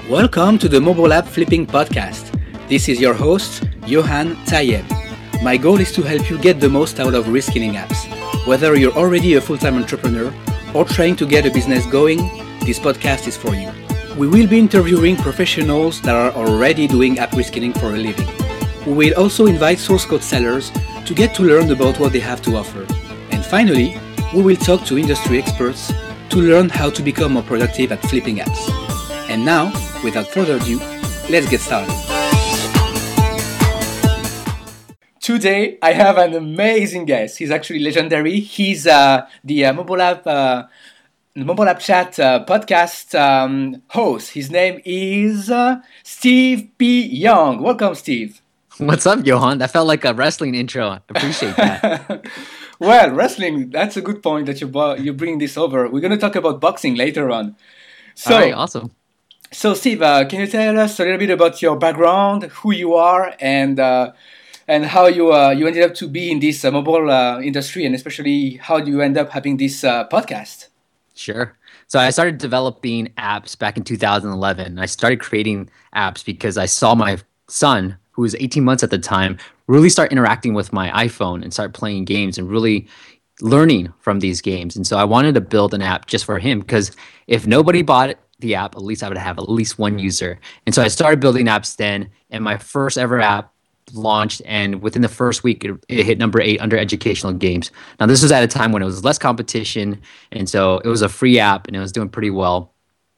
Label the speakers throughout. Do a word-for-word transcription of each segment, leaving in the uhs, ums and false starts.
Speaker 1: Welcome to the Mobile App Flipping Podcast. This is your host, Johan Tayeb. My goal is to help you get the most out of reskilling apps. Whether you're already a full-time entrepreneur or trying to get a business going, this podcast is for you. We will be interviewing professionals that are already doing app reskilling for a living. We will also invite source code sellers to get to learn about what they have to offer. And finally, we will talk to industry experts to learn how to become more productive at flipping apps. And now, without further ado, let's get started. Today, I have an amazing guest. He's actually legendary. He's uh, the uh, Mobile App uh, Mobile App Chat uh, podcast um, host. His name is uh, Steve P. Young. Welcome, Steve.
Speaker 2: What's up, Johan? That felt like a wrestling intro. I appreciate that.
Speaker 1: Well, wrestling, that's a good point that you, you bring this over. We're going to talk about boxing later on. So,
Speaker 2: all right, awesome.
Speaker 1: So, Steve, uh, can you tell us a little bit about your background, who you are, and uh, and how you uh, you ended up to be in this uh, mobile uh, industry, and especially how you end up having this uh, podcast?
Speaker 2: Sure. So I started developing apps back in two thousand eleven. I started creating apps because I saw my son, who was eighteen months at the time, really start interacting with my iPhone and start playing games and really learning from these games. And so I wanted to build an app just for him because if nobody bought it, the app, at least I would have at least one user. And so I started building apps then, and my first ever app launched, and within the first week, it, it hit number eight under educational games. Now, this was at a time when it was less competition, and so it was a free app, and it was doing pretty well.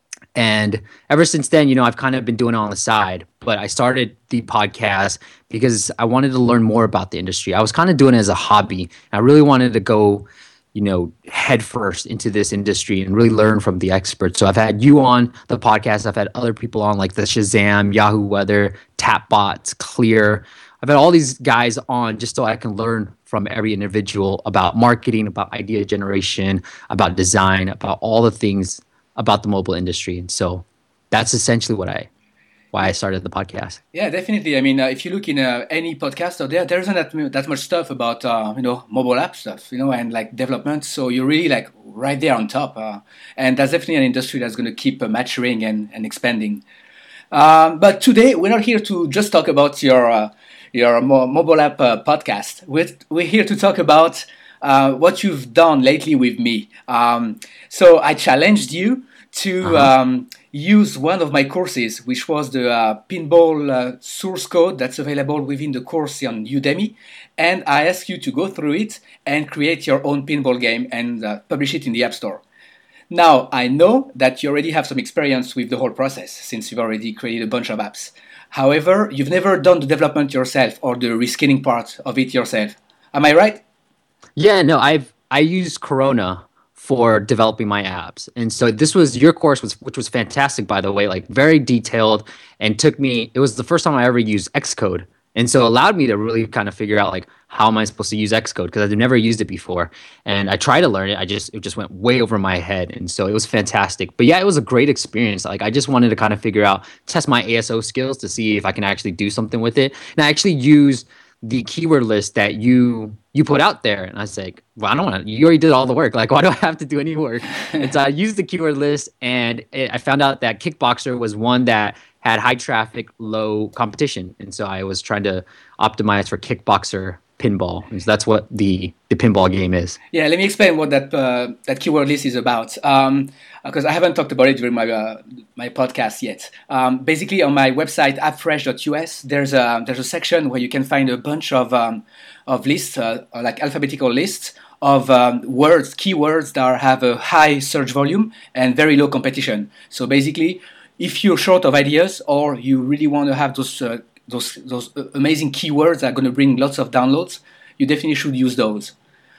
Speaker 2: And ever since then, you know, I've kind of been doing it on the side, but I started the podcast because I wanted to learn more about the industry. I was kind of doing it as a hobby. I really wanted to go, you know, head first into this industry and really learn from the experts. So I've had you on the podcast. I've had other people on like the Shazam, Yahoo Weather, Tapbots, Clear. I've had all these guys on just so I can learn from every individual about marketing, about idea generation, about design, about all the things about the mobile industry. And so that's essentially what I why I started the podcast.
Speaker 1: Yeah, definitely. I mean, uh, if you look in uh, any podcast out there, there isn't that, that much stuff about, uh, you know, mobile app stuff, you know, and like development. So you're really like right there on top. Uh, and that's definitely an industry that's going to keep uh, maturing and, and expanding. Um, but today, we're not here to just talk about your uh, your mo- mobile app uh, podcast. We're, we're here to talk about uh, what you've done lately with me. Um, so I challenged you to
Speaker 2: uh-huh.
Speaker 1: um, use one of my courses, which was the uh, pinball uh, source code that's available within the course on Udemy. And I asked you to go through it and create your own pinball game and uh, publish it in the App Store. Now, I know that you already have some experience with the whole process since you've already created a bunch of apps. However, you've never done the development yourself or the reskilling part of it yourself. Am I right?
Speaker 2: Yeah, no, I've I use Corona for developing my apps. And so this was your course, was, which was fantastic, by the way, like very detailed, and took me, it was the first time I ever used Xcode. And so it allowed me to really kind of figure out like, how am I supposed to use Xcode? Because I've never used it before. And I tried to learn it. I just, it just went way over my head. And so it was fantastic. But yeah, it was a great experience. Like I just wanted to kind of figure out, test my A S O skills to see if I can actually do something with it. And I actually used the keyword list that you you put out there, and I was like, well, I don't want to, you already did all the work, like why do I have to do any work? And so I used the keyword list, and it, I found out that Kickboxer was one that had high traffic, low competition, and so I was trying to optimize for Kickboxer pinball, and so that's what the the pinball game is.
Speaker 1: Yeah, let me explain what that uh, that keyword list is about, um, because I haven't talked about it during my uh, my podcast yet. Um, basically, on my website appfresh dot U S, there's a there's a section where you can find a bunch of um, of lists, uh, like alphabetical lists of um, words, keywords that have a high search volume and very low competition. So basically, if you're short of ideas or you really want to have those uh, those those amazing keywords that are going to bring lots of downloads, you definitely should use those.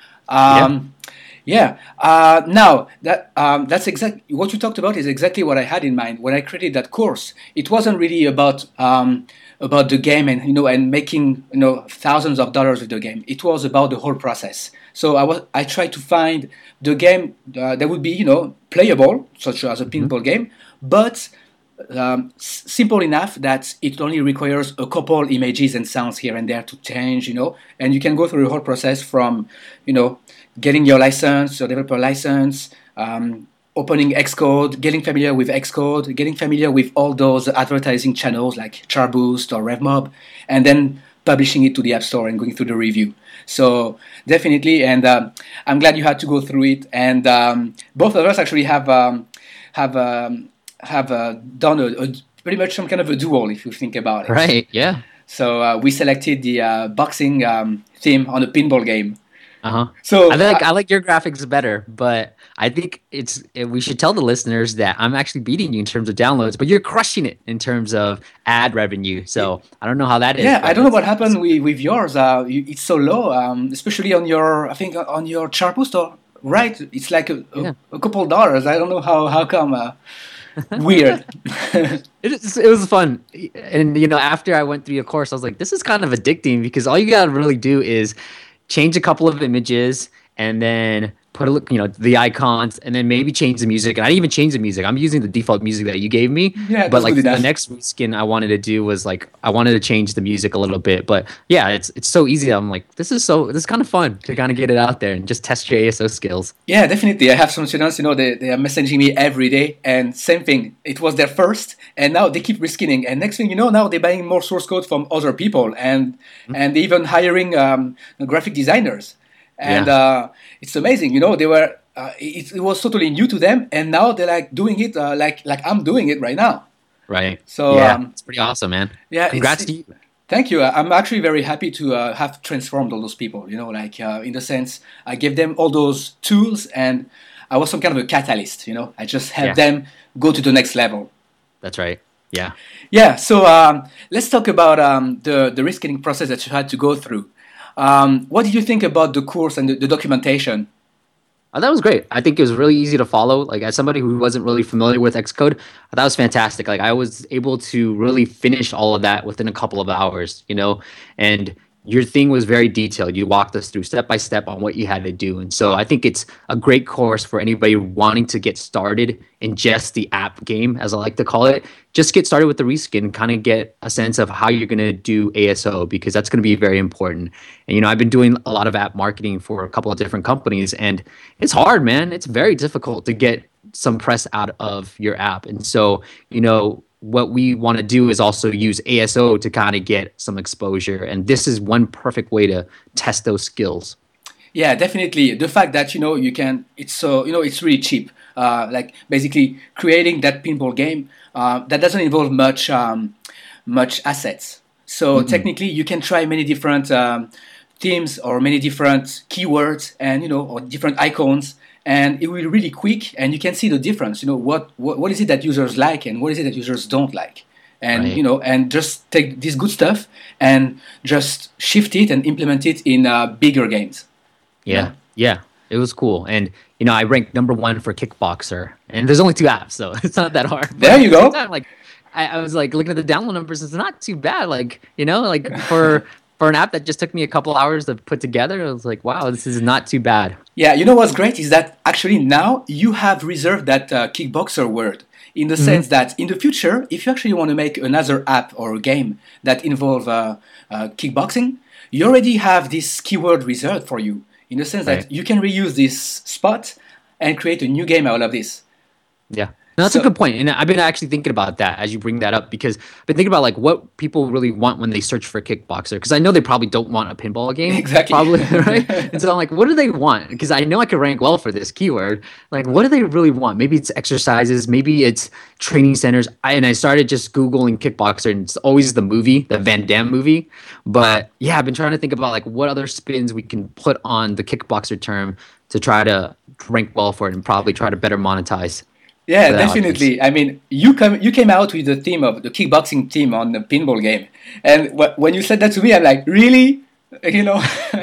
Speaker 1: Um, yeah. yeah. Uh, now that um, that's exactly what you talked about is exactly what I had in mind when I created that course. It wasn't really about um, about the game and you know and making you know thousands of dollars with the game. It was about the whole process. So I was I tried to find the game uh, that would be you know playable, such as a pinball mm-hmm. game, but Um, s- simple enough that it only requires a couple images and sounds here and there to change, you know, and you can go through the whole process from, you know, getting your license, your developer license, um, opening Xcode, getting familiar with Xcode, getting familiar with all those advertising channels like Charboost or RevMob, and then publishing it to the App Store and going through the review. So definitely, and um, I'm glad you had to go through it. And um, both of us actually have um, have um, have uh, done a, a pretty much some kind of a duel, if you think about it.
Speaker 2: Right. Yeah.
Speaker 1: So uh, we selected the uh, boxing um, theme on a pinball game.
Speaker 2: Uh huh.
Speaker 1: So
Speaker 2: I like
Speaker 1: uh,
Speaker 2: I like your graphics better, but I think it's we should tell the listeners that I'm actually beating you in terms of downloads, but you're crushing it in terms of ad revenue. So I don't know how that is.
Speaker 1: yeah, I don't know what
Speaker 2: it's-
Speaker 1: happened with, with yours. Uh, you, it's so low, um, especially on your, I think on your Chartboost store, right? It's like a, a,
Speaker 2: Yeah.
Speaker 1: a couple dollars. I don't know how how come. Uh, weird.
Speaker 2: It, is- it was fun, and you know, after I went through your course, I was like, this is kind of addicting because all you gotta really do is change a couple of images and then put a look, you know, the icons, and then maybe change the music. And I didn't even change the music. I'm using the default music that you gave me.
Speaker 1: Yeah,
Speaker 2: but
Speaker 1: that's
Speaker 2: like
Speaker 1: good
Speaker 2: the
Speaker 1: enough.
Speaker 2: next reskin I wanted to do was like I wanted to change the music a little bit. But yeah, it's it's so easy. I'm like, this is so this is kind of fun to kind of get it out there and just test your A S O skills.
Speaker 1: Yeah, definitely. I have some students, you know, they, they are messaging me every day, and same thing. It was their first, and now they keep reskinning. And next thing you know, now they're buying more source code from other people, and
Speaker 2: Mm-hmm.
Speaker 1: and even hiring um, graphic designers. And
Speaker 2: Yeah.
Speaker 1: uh, it's amazing, you know. They were uh, it, it was totally new to them, and now they're like doing it uh, like like I'm doing it right now.
Speaker 2: Right.
Speaker 1: So,
Speaker 2: yeah,
Speaker 1: um,
Speaker 2: it's pretty awesome, man.
Speaker 1: Yeah, it's-
Speaker 2: Congrats to you.
Speaker 1: Thank you. I'm actually very happy to uh, have transformed all those people. You know, like uh, in the sense, I gave them all those tools, and I was some kind of a catalyst. You know, I just helped
Speaker 2: Yeah.
Speaker 1: them go to the next level.
Speaker 2: That's right. Yeah.
Speaker 1: Yeah. So um, let's talk about um, the the reskilling process that you had to go through. Um, what did you think about the course and the, the documentation?
Speaker 2: Uh, that was great. I think it was really easy to follow. Like as somebody who wasn't really familiar with Xcode, that was fantastic. Like I was able to really finish all of that within a couple of hours, you know, and your thing was very detailed. You walked us through step by step on what you had to do. And so I think it's a great course for anybody wanting to get started in just the app game, as I like to call it. Just get started with the reskin, kind of get a sense of how you're going to do A S O, because that's going to be very important. And, you know, I've been doing a lot of app marketing for a couple of different companies, and it's hard, man. It's very difficult to get some press out of your app. And so, you know, what we want to do is also use A S O to kind of get some exposure. And this is one perfect way to test those skills.
Speaker 1: Yeah, definitely. The fact that, you know, you can, it's so, you know, it's really cheap. Uh, like basically creating that pinball game uh, that doesn't involve much, um, much assets. So
Speaker 2: Mm-hmm.
Speaker 1: technically you can try many different um, themes or many different keywords and, you know, or different icons. And it will be really quick, and you can see the difference. You know, what, what, what is it that users like and what is it that users don't like? And,
Speaker 2: Right.
Speaker 1: you know, and just take this good stuff and just shift it and implement it in uh, bigger games.
Speaker 2: Yeah. Yeah. It was cool. And, you know, I ranked number one for Kickboxer. And there's only two apps, so it's not that hard. But
Speaker 1: There you
Speaker 2: at the
Speaker 1: go.
Speaker 2: same time, like, I, I was like looking at the download numbers. It's not too bad. Like, you know, like for for an app that just took me a couple hours to put together, I was like, wow, this is not too bad.
Speaker 1: Yeah, you know what's great is that actually now you have reserved that uh, kickboxer word in the
Speaker 2: Mm-hmm.
Speaker 1: sense that in the future, if you actually want to make another app or a game that involve uh, uh, kickboxing, you already have this keyword reserved for you in the sense
Speaker 2: Right.
Speaker 1: that you can reuse this spot and create a new game out of this.
Speaker 2: Yeah. No, that's
Speaker 1: So-
Speaker 2: a good point. And I've been actually thinking about that as you bring that up, because I've been thinking about like what people really want when they search for Kickboxer. Because I know they probably don't want a pinball game.
Speaker 1: Exactly.
Speaker 2: Probably, right? And so I'm like, what do they want? Because I know I could rank well for this keyword. Like, what do they really want? Maybe it's exercises. Maybe it's training centers. I, and I started just Googling Kickboxer, and it's always the movie, the Van Damme movie. But yeah, I've been trying to think about like what other spins we can put on the Kickboxer term to try to rank well for it and probably try to better monetize.
Speaker 1: Yeah,
Speaker 2: for the
Speaker 1: definitely. I mean, you come you came out with the theme of the kickboxing team on the pinball game, and wh- when you said that to me, I'm like, really, you know.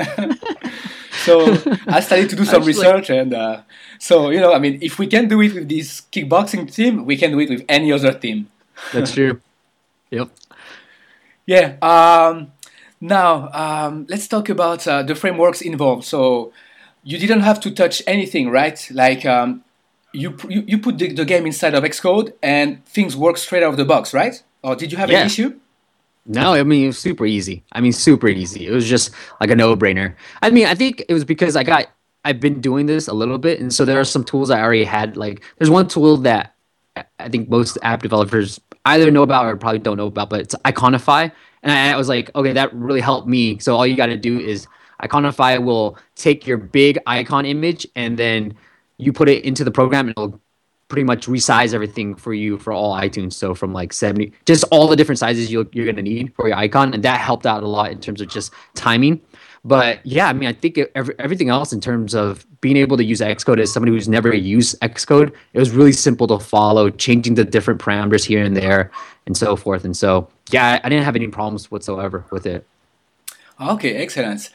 Speaker 1: So I started to do some
Speaker 2: Actually-
Speaker 1: research, and uh, so you know, I mean, if we can do it with this kickboxing team, we can do it with any other team.
Speaker 2: That's true. Yep.
Speaker 1: Yeah. Um, now um, let's talk about uh, the frameworks involved. So you didn't have to touch anything, right? Like um, you, pu- you you put the, the game inside of Xcode and things work straight out of the box, right? Or did you have
Speaker 2: Yeah.
Speaker 1: an issue?
Speaker 2: No, I mean, it was super easy. I mean, super easy. It was just like a no-brainer. I mean, I think it was because I got I've been doing this a little bit, and so there are some tools I already had. Like, there's one tool that I think most app developers either know about or probably don't know about, but it's Iconify. And I, I was like, okay, that really helped me. So all you got to do is Iconify will take your big icon image and then you put it into the program and it'll pretty much resize everything for you for all iTunes. So from like seventy, just all the different sizes you'll, you're going to need for your icon. And that helped out a lot in terms of just timing. But yeah, I mean, I think every, everything else in terms of being able to use Xcode as somebody who's never used Xcode, it was really simple to follow, changing the different parameters here and there and so forth. And so, yeah, I didn't have any problems whatsoever with it.
Speaker 1: Okay, excellent.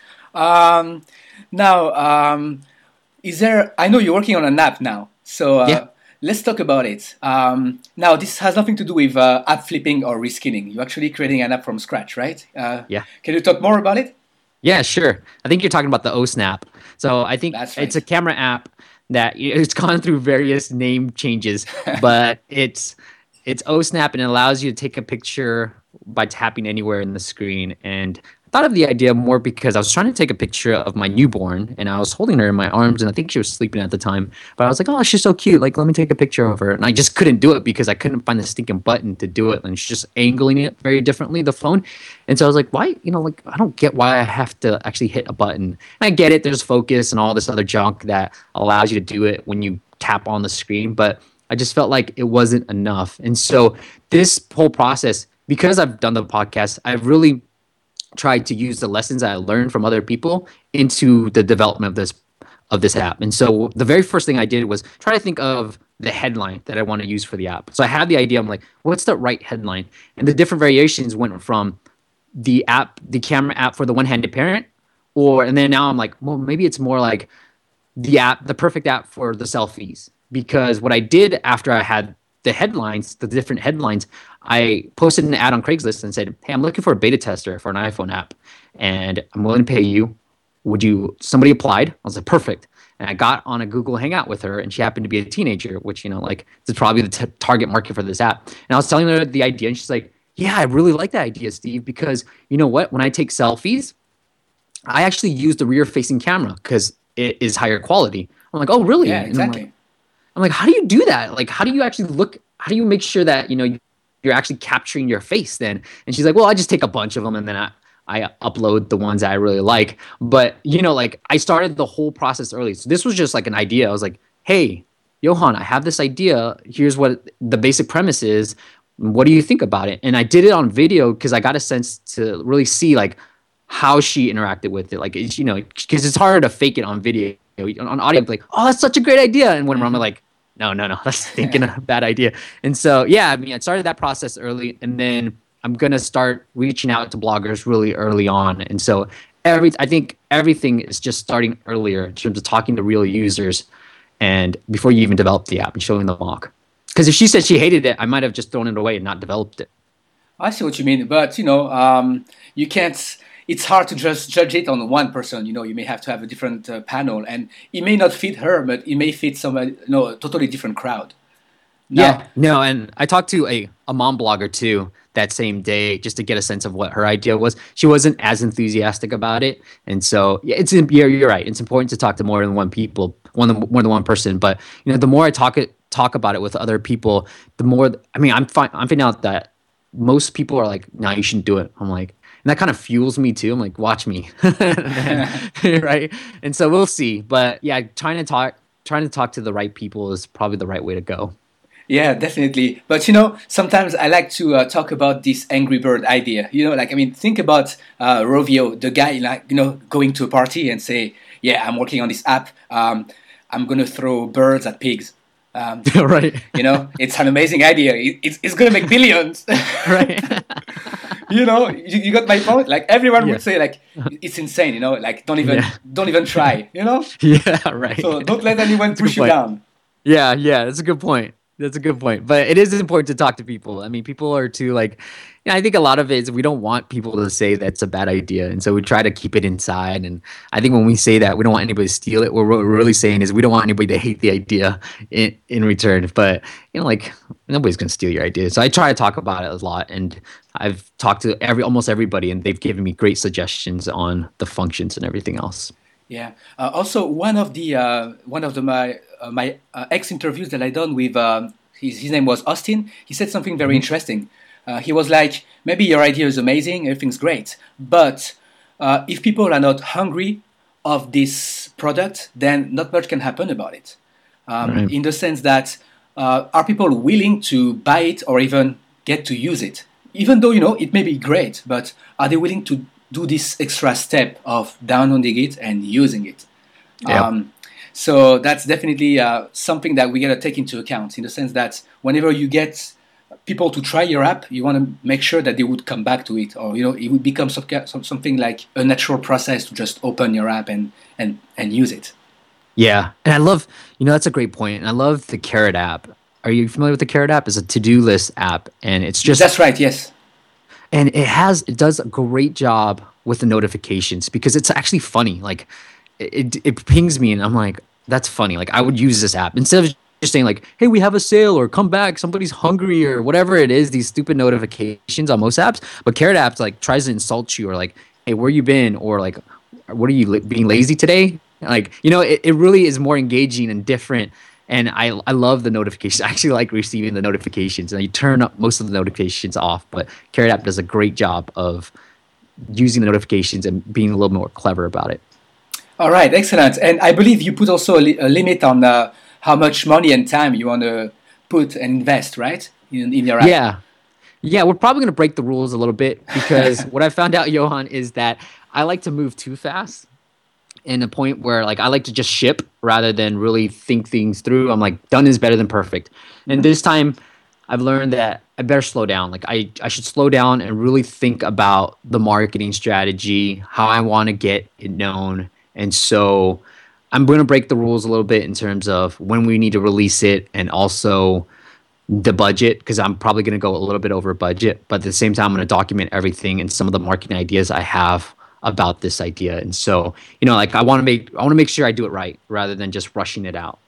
Speaker 1: Um, now, um, is there, I know you're working on an app now, so uh, yeah. Let's talk about it. Um, now, this has nothing to do with uh, app flipping or reskinning. You're actually creating an app from scratch, right? Uh,
Speaker 2: yeah.
Speaker 1: Can you talk more about it?
Speaker 2: Yeah, sure. I think you're talking about the OSnap. So I think right. It's a camera app that it's gone through various name changes, but it's it's OSnap and it allows you to take a picture by tapping anywhere in the screen. And I thought of the idea more because I was trying to take a picture of my newborn and I was holding her in my arms and I think she was sleeping at the time. But I was like, oh, she's so cute. Like, let me take a picture of her. And I just couldn't do it because I couldn't find the stinking button to do it. And she's just angling it very differently, the phone. And so I was like, why, you know, like, I don't get why I have to actually hit a button. And I get it. There's focus and all this other junk that allows you to do it when you tap on the screen. But I just felt like it wasn't enough. And so this whole process, because I've done the podcast, I've really tried to use the lessons I learned from other people into the development of this of this app. And so the very first thing I did was try to think of the headline that I want to use for the app. So I had the idea, I'm like, what's the right headline? And the different variations went from the app, the camera app for the one-handed parent, or and then now I'm like, well, maybe it's more like the app, the perfect app for the selfies. Because what I did after I had the headlines, the different headlines, I posted an ad on Craigslist and said, hey, I'm looking for a beta tester for an iPhone app and I'm willing to pay you. Would you, somebody applied. I was like, perfect. And I got on a Google Hangout with her and she happened to be a teenager, which, you know, like it's probably the t- target market for this app. And I was telling her the idea and she's like, yeah, I really like that idea, Steve, because you know what? When I take selfies, I actually use the rear facing camera because it is higher quality. I'm like, oh, really?
Speaker 1: Yeah, exactly.
Speaker 2: I'm like, I'm like, how do you do that? Like, how do you actually look, how do you make sure that, you know, you're actually capturing your face then? And she's like, well, I just take a bunch of them and then I, I upload the ones that I really like. But, you know, like I started the whole process early. So this was just like an idea. I was like, hey, Johan, I have this idea. Here's what the basic premise is. What do you think about it? And I did it on video because I got a sense to really see like how she interacted with it. Like, it's, you know, because it's harder to fake it on video. On audio, like, oh, that's such a great idea. And when I'm like, no, no, no, that's thinking a bad idea. And so, yeah, I mean, I started that process early, and then I'm gonna start reaching out to bloggers really early on. And so, every I think everything is just starting earlier in terms of talking to real users, and before you even develop the app and showing the mock. Because if she said she hated it, I might have just thrown it away and not developed it.
Speaker 1: I see what you mean, but you know, um, you can't. It's hard to just judge it on one person. You know, you may have to have a different uh, panel, and it may not fit her, but it may fit some, you know, a totally different crowd.
Speaker 2: Now, yeah, no, and I talked to a, a mom blogger too that same day just to get a sense of what her idea was. She wasn't as enthusiastic about it, and so yeah, it's you're, you're right. It's important to talk to more than one people, one more than one person. But you know, the more I talk it talk about it with other people, the more. I mean, I'm fi- I'm finding out that most people are like, "No, you shouldn't do it." I'm like. And that kind of fuels me too. I'm like, watch me, right? And so we'll see. But yeah, trying to talk, trying to talk to the right people is probably the right way to go.
Speaker 1: Yeah, definitely. But you know, sometimes I like to uh, talk about this Angry Bird idea. You know, like I mean, think about uh, Rovio, the guy, like you know, going to a party and say, "Yeah, I'm working on this app. Um, I'm gonna throw birds at pigs." Um,
Speaker 2: right.
Speaker 1: You know, it's an amazing idea. It, it's it's gonna make billions.
Speaker 2: Right.
Speaker 1: You know, you, you got my point. Like everyone yeah. would say, like it's insane. You know, like don't even yeah. don't even try. You know.
Speaker 2: Yeah. Right.
Speaker 1: So don't let anyone push you down.
Speaker 2: Yeah. Yeah. That's a good point. That's a good point. But it is important to talk to people. I mean, people are too like, you know, I think a lot of it is we don't want people to say that's a bad idea. And so we try to keep it inside. And I think when we say that, we don't want anybody to steal it. What we're really saying is we don't want anybody to hate the idea in, in return. But, you know, like nobody's going to steal your idea. So I try to talk about it a lot. And I've talked to every almost everybody and they've given me great suggestions on the functions and everything else.
Speaker 1: Yeah. Uh, also, one of the uh, one of the my uh, my uh, ex interviews that I done with um, his his name was Austin. He said something very
Speaker 2: Mhm.
Speaker 1: interesting. Uh, he was like, maybe your idea is amazing, everything's great, but uh, if people are not hungry of this product, then not much can happen about it. Um,
Speaker 2: Right.
Speaker 1: in the sense that uh, are people willing to buy it or even get to use it, even though you know it may be great, but are they willing to do this extra step of downloading it and using it?
Speaker 2: Yeah.
Speaker 1: Um, so that's definitely uh, something that we got to take into account in the sense that whenever you get people to try your app, you want to make sure that they would come back to it, or you know, it would become some, some- something like a natural process to just open your app and and and use it.
Speaker 2: Yeah. And I love, you know, that's a great point. And I love the Carrot app. Are you familiar with the Carrot app? It's a to-do list app, and it's just
Speaker 1: That's right. Yes.
Speaker 2: and it has it does a great job with the notifications because it's actually funny. Like it it pings me and I'm like, that's funny. Like I would use this app instead of just saying like, hey, we have a sale or come back, somebody's hungry or whatever it is, these stupid notifications on most apps. But Carrot apps like tries to insult you or like, hey, where you been? Or like, what are you la- being lazy today? Like, you know, it, it really is more engaging and different. And I I love the notifications. I actually like receiving the notifications. And you turn up most of the notifications off, but Carrot app does a great job of using the notifications and being a little more clever about it.
Speaker 1: All right. Excellent. And I believe you put also a, li- a limit on uh, how much money and time you want to put and invest, right, in, in your app.
Speaker 2: Yeah. Yeah, we're probably going to break the rules a little bit because what I found out, Johan, is that I like to move too fast in a point where like I like to just ship rather than really think things through. I'm like, done is better than perfect. And this time I've learned that I better slow down. Like I, I should slow down and really think about the marketing strategy, how I want to get it known. And so I'm going to break the rules a little bit in terms of when we need to release it and also the budget because I'm probably going to go a little bit over budget, but at the same time, I'm going to document everything and some of the marketing ideas I have about this idea. And so, you know, like I want to make I want to make sure I do it right rather than just rushing it out.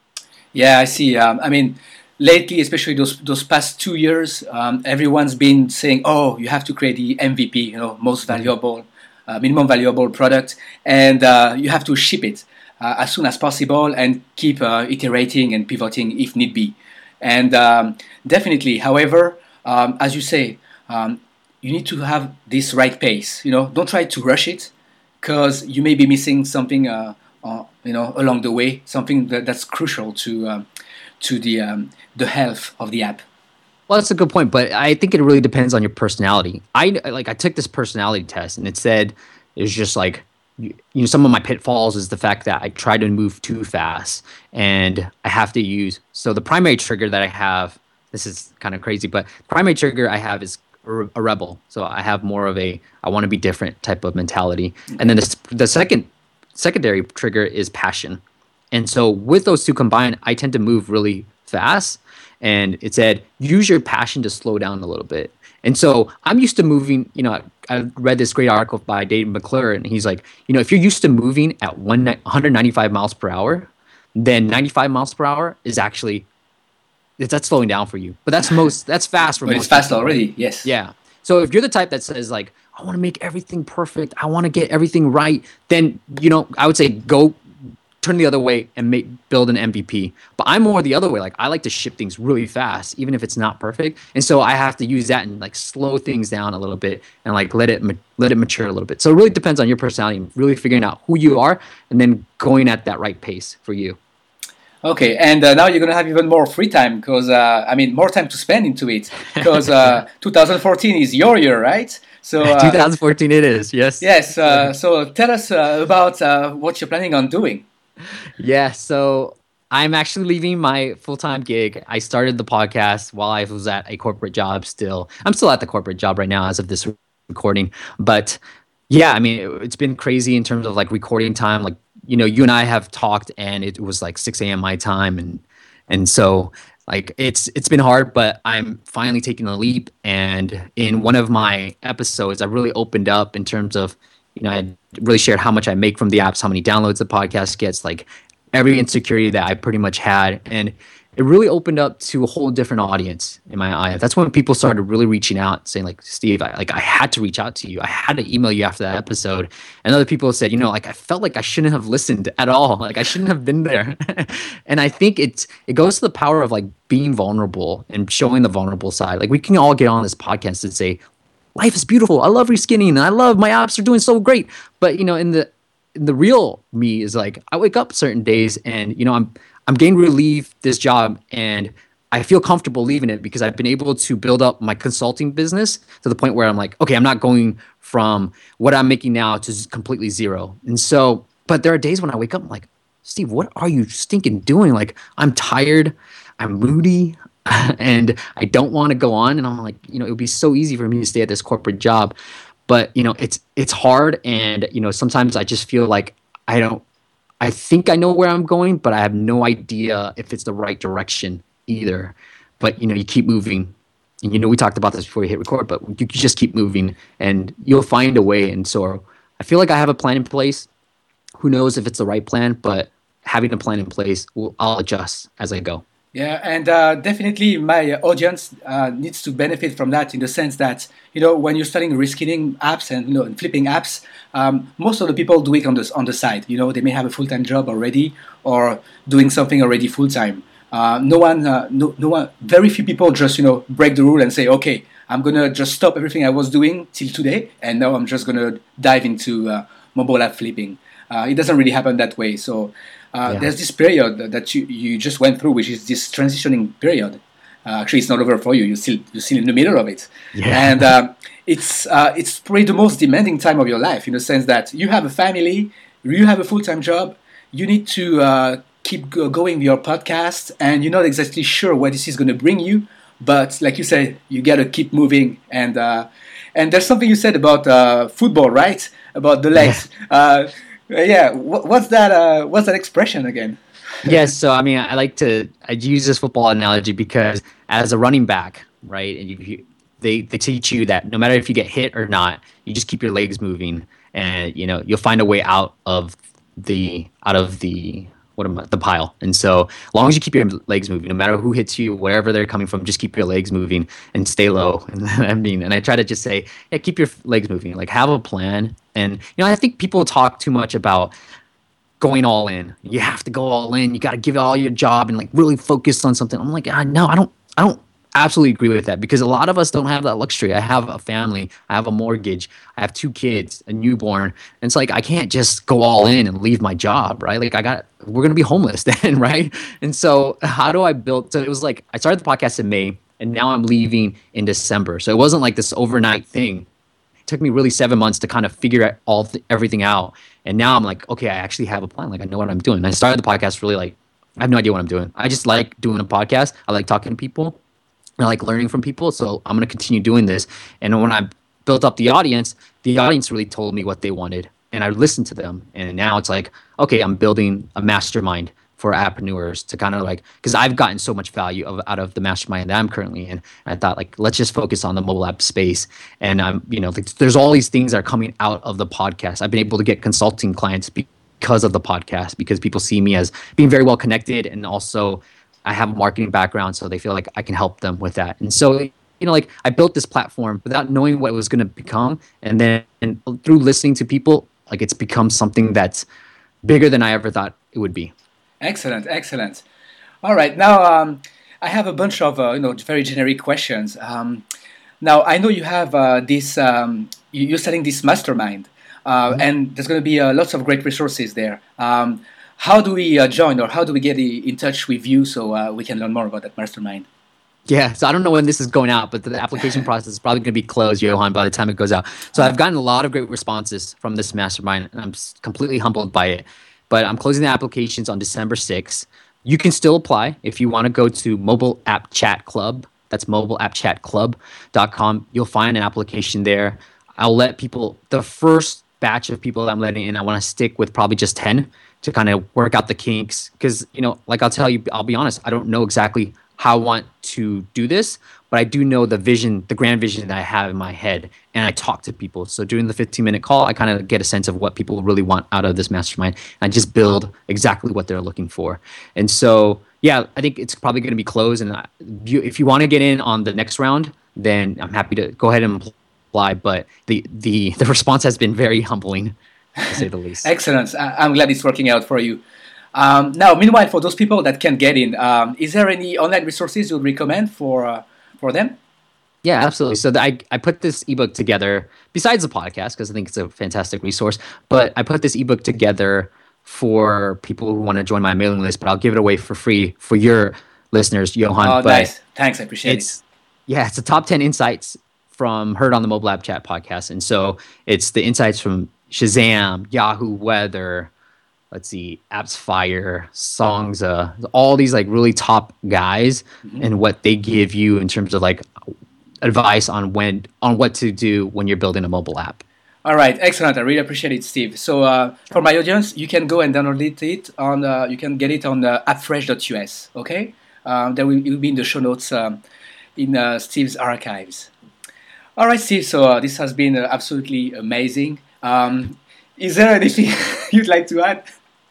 Speaker 1: Yeah, I see. Um, I mean, lately, especially those those past two years, um, everyone's been saying, "Oh, you have to create the M V P, you know, most valuable, uh, minimum valuable product, and uh, you have to ship it uh, as soon as possible and keep uh, iterating and pivoting if need be." And um, definitely, however, um, as you say, um, you need to have this right pace. You know, don't try to rush it because you may be missing something. Uh, uh, you know, along the way, something that, that's crucial to um, to the um, the health of the app.
Speaker 2: Well, that's a good point, but I think it really depends on your personality. I like I took this personality test and it said it's just like you you know some of my pitfalls is the fact that I try to move too fast and I have to use so the primary trigger that I have this is kind of crazy, but the primary trigger I have is a re- a rebel. So I have more of a I want to be different type of mentality. And then the, s- the second secondary trigger is passion. And so with those two combined, I tend to move really fast. And it said, use your passion to slow down a little bit. And so I'm used to moving, you know, I read this great article by David McClure, and he's like, you know, if you're used to moving at one, one hundred ninety-five miles per hour, then ninety-five miles per hour is actually, that's slowing down for you. But that's most, that's fast for
Speaker 1: But it's
Speaker 2: most
Speaker 1: fast
Speaker 2: people, right?
Speaker 1: already. Yes.
Speaker 2: Yeah. So if you're the type that says like, I want to make everything perfect, I want to get everything right, then you know, I would say go turn the other way and make build an M V P. But I'm more the other way. Like I like to ship things really fast, even if it's not perfect. And so I have to use that and like slow things down a little bit and like let it ma- let it mature a little bit. So it really depends on your personality and really figuring out who you are and then going at that right pace for you.
Speaker 1: Okay, and uh, now you're gonna have even more free time because uh, I mean more time to spend into it because uh, twenty fourteen is your year, right? So uh,
Speaker 2: twenty fourteen it is. Yes.
Speaker 1: yes. Uh, so tell us uh, about uh, what you're planning on doing.
Speaker 2: Yeah, so I'm actually leaving my full-time gig. I started the podcast while I was at a corporate job still. I'm still at the corporate job right now as of this recording. But yeah, I mean, it, it's been crazy in terms of like recording time. Like, you know, you and I have talked and it was like six a.m. my time and and so like it's it's been hard, but I'm finally taking the leap. And in one of my episodes, I really opened up in terms of you know, I really shared how much I make from the apps, how many downloads the podcast gets, like every insecurity that I pretty much had. And it really opened up to a whole different audience in my eye. That's when people started really reaching out, saying like, Steve, I, like I had to reach out to you. I had to email you after that episode. And other people said, you know, like I felt like I shouldn't have listened at all. Like I shouldn't have been there. And I think it's it goes to the power of like being vulnerable and showing the vulnerable side. Like we can all get on this podcast and say, life is beautiful. I love reskinning, and I love my apps are doing so great. But you know, in the in the real me is like I wake up certain days and you know I'm I'm getting ready to leave this job and I feel comfortable leaving it because I've been able to build up my consulting business to the point where I'm like, okay, I'm not going from what I'm making now to completely zero. And so, but there are days when I wake up, I'm like, Steve, what are you stinking doing? Like, I'm tired, I'm moody, and I don't want to go on. And I'm like, you know, it would be so easy for me to stay at this corporate job. But, you know, it's it's hard. And, you know, sometimes I just feel like I don't, I think I know where I'm going, but I have no idea if it's the right direction either. But, you know, you keep moving. And, you know, we talked about this before you hit record, but you just keep moving and you'll find a way. And so I feel like I have a plan in place. Who knows if it's the right plan, but having a plan in place, will, I'll adjust as I go.
Speaker 1: Yeah, and uh, definitely my audience uh, needs to benefit from that in the sense that, you know, when you're starting reskinning apps and, you know, and flipping apps, um, most of the people do it on the, on the side. You know, they may have a full-time job already or doing something already full-time. Uh, no one, uh, no, no one, very few people just, you know, break the rule and say, okay, I'm going to just stop everything I was doing till today, and now I'm just going to dive into uh, mobile app flipping. Uh, it doesn't really happen that way. So uh, yeah. There's this period that you, you just went through, which is this transitioning period. Uh, actually, it's not over for you. You're still, you're still in the middle of it. Yeah. And uh, it's, uh, it's probably the most demanding time of your life in the sense that you have a family, you have a full-time job, you need to uh, keep go- going with your podcast, and you're not exactly sure what this is going to bring you. But like you said, you got to keep moving. And uh, and there's something you said about uh, football, right? About the legs. Yeah. Uh, yeah. What's that? Uh, what's that expression again?
Speaker 2: Yes. So I mean, I like to I use this football analogy because as a running back, right, and you, you, they they teach you that no matter if you get hit or not, you just keep your legs moving, and you know you'll find a way out of the out of the. What am I, the pile. And so as long as you keep your legs moving, no matter who hits you, wherever they're coming from, just keep your legs moving and stay low. And I mean, and I try to just say, yeah, keep your legs moving, like have a plan. And, you know, I think people talk too much about going all in. You have to go all in. You got to give it all your job and like really focus on something. I'm like, ah, no, I don't, I don't absolutely agree with that because a lot of us don't have that luxury. I have a family, I have a mortgage, I have two kids, a newborn. And it's like, I can't just go all in and leave my job, right? Like I got, we're going to be homeless then, right? And so how do I build, so it was like, I started the podcast in May and now I'm leaving in December. So it wasn't like this overnight thing. It took me really seven months to kind of figure out all th- everything out. And now I'm like, okay, I actually have a plan. Like I know what I'm doing. And I started the podcast really like, I have no idea what I'm doing. I just like doing a podcast. I like talking to people. I like learning from people, so I'm going to continue doing this. And when I built up the audience, the audience really told me what they wanted, and I listened to them. And now it's like, okay, I'm building a mastermind for appreneurs to kind of like, because I've gotten so much value of, out of the mastermind that I'm currently in. And I thought like, let's just focus on the mobile app space. And I'm, you know, like, there's all these things that are coming out of the podcast. I've been able to get consulting clients because of the podcast, because people see me as being very well connected, and also I have a marketing background, so they feel like I can help them with that. And so, you know, like I built this platform without knowing what it was going to become. And then and through listening to people, like it's become something that's bigger than I ever thought it would be.
Speaker 1: Excellent. Excellent. All right. Now, um, I have a bunch of, uh, you know, very generic questions. Um, now, I know you have uh, this, um, you're setting this mastermind, uh, mm-hmm. and there's going to be uh, lots of great resources there. Um, How do we uh, join, or how do we get in touch with you so uh, we can learn more about that mastermind?
Speaker 2: Yeah, so I don't know when this is going out, but the application process is probably going to be closed, Johan, by the time it goes out. So I've gotten a lot of great responses from this mastermind, and I'm completely humbled by it. But I'm closing the applications on December sixth. You can still apply if you want to go to Mobile App Chat Club. That's mobile app chat club dot com. You'll find an application there. I'll let people, the first batch of people that I'm letting in, I want to stick with probably just ten to kind of work out the kinks. Because, you know, like I'll tell you, I'll be honest, I don't know exactly how I want to do this, but I do know the vision, the grand vision that I have in my head, and I talk to people. So during the fifteen minute call, I kind of get a sense of what people really want out of this mastermind, and I just build exactly what they're looking for. And so, yeah, I think it's probably going to be closed. And you, if you want to get in on the next round, then I'm happy to go ahead and apply. But the the the response has been very humbling, to say the least.
Speaker 1: Excellent. I- I'm glad it's working out for you. Um, now, meanwhile, for those people that can't get in, um, is there any online resources you would recommend for uh, for them?
Speaker 2: Yeah, absolutely. So the, I, I put this ebook together, besides the podcast, because I think it's a fantastic resource, but I put this ebook together for people who want to join my mailing list, but I'll give it away for free for your listeners, Johan.
Speaker 1: Oh,
Speaker 2: but
Speaker 1: nice. Thanks. I appreciate
Speaker 2: it's,
Speaker 1: it.
Speaker 2: Yeah, it's the top ten insights from Heard on the Mobile App Chat podcast. And so it's the insights from Shazam, Yahoo Weather, let's see, AppsFire, Songs, uh, all these like really top guys, mm-hmm. and what they give you in terms of like advice on when on what to do when you're building a mobile app.
Speaker 1: All right, excellent. I really appreciate it, Steve. So uh, for my audience, you can go and download it on. Uh, you can get it on uh, appfresh dot U S. Okay, um, there will, it will be in the show notes um, in uh, Steve's archives. All right, Steve. So uh, this has been uh, absolutely amazing. Um, is there anything you'd like to add?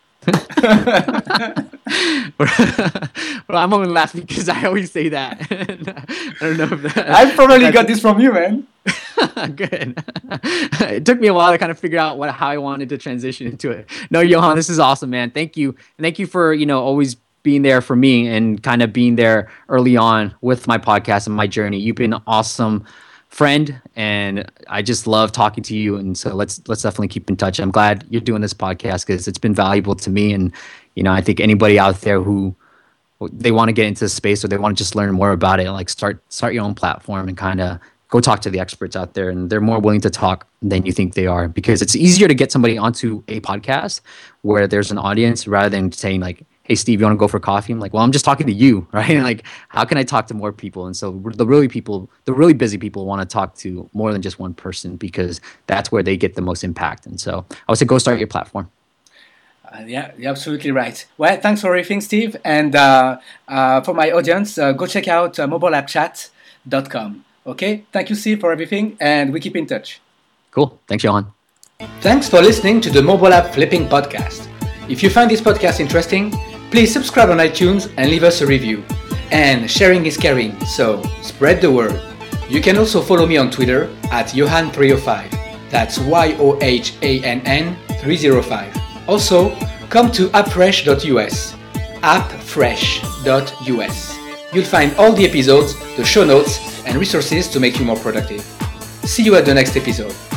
Speaker 2: Well, I'm only laughing because I always say that. I don't know if that,
Speaker 1: I probably got this from you, man.
Speaker 2: Good. It took me a while to kind of figure out what how I wanted to transition into it. No, Johan, this is awesome, man. Thank you, and thank you for you know always being there for me and kind of being there early on with my podcast and my journey. You've been an awesome friend, and I just love talking to you. And so let's let's definitely keep in touch. I'm glad you're doing this podcast because it's been valuable to me. And you know, I think anybody out there who they want to get into the space or they want to just learn more about it, like start start your own platform and kind of go talk to the experts out there. And they're more willing to talk than you think they are, because it's easier to get somebody onto a podcast where there's an audience rather than saying like, hey, Steve, you want to go for coffee? I'm like, well, I'm just talking to you, right? Like, how can I talk to more people? And so the really people, the really busy people want to talk to more than just one person, because that's where they get the most impact. And so I would say go start your platform.
Speaker 1: Uh, yeah, you're absolutely right. Well, thanks for everything, Steve. And uh, uh, for my audience, uh, go check out uh, mobile app chat dot com. Okay? Thank you, Steve, for everything. And we keep in touch.
Speaker 2: Cool. Thanks, Johan.
Speaker 1: Thanks for listening to the Mobile App Flipping Podcast. If you find this podcast interesting, please subscribe on iTunes and leave us a review. And sharing is caring, so spread the word. You can also follow me on Twitter at Johan three oh five. That's Y O H A N N three oh five. Also, come to appfresh dot U S. appfresh dot U S. You'll find all the episodes, the show notes, and resources to make you more productive. See you at the next episode.